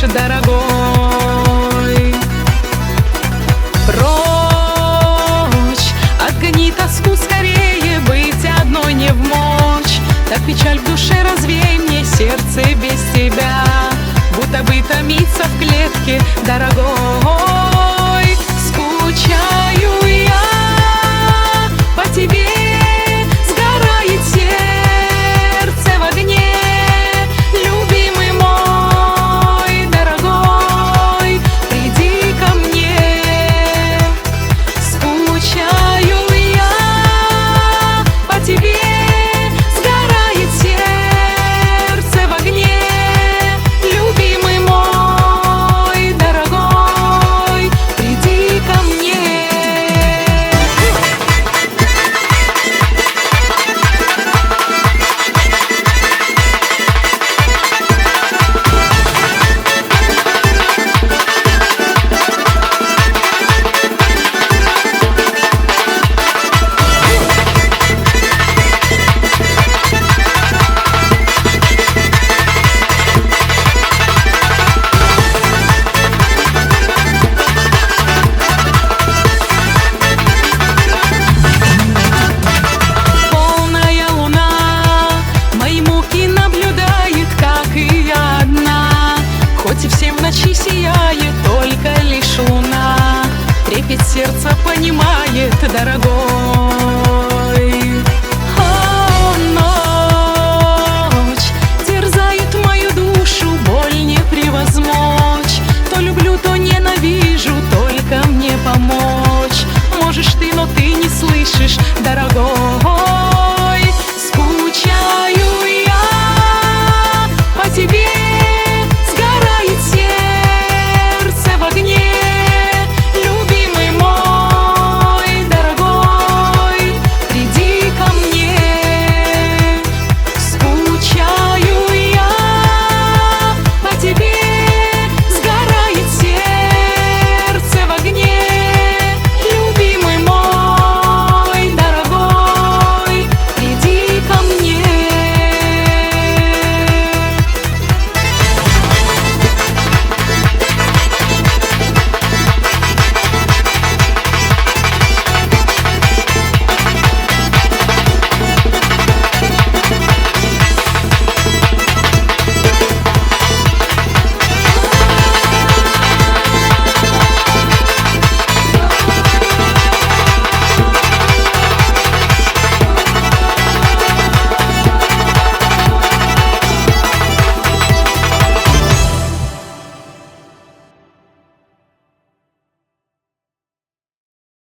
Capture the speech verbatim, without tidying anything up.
дорогой. Прочь, отгони тоску скорее, быть одной не вмочь. Так печаль в душе развей мне, сердце без тебя будто бы томится в клетке, дорогой. Скучаю я по тебе, сгорает сердце в огне, любимый мой, дорогой, приди ко мне. Скучаю я по тебе, сгорает сердце в огне, любимый мой, дорогой, приди ко мне. Хоть и всем в ночи сияет только лишь луна, трепет сердца понимает, дорогой.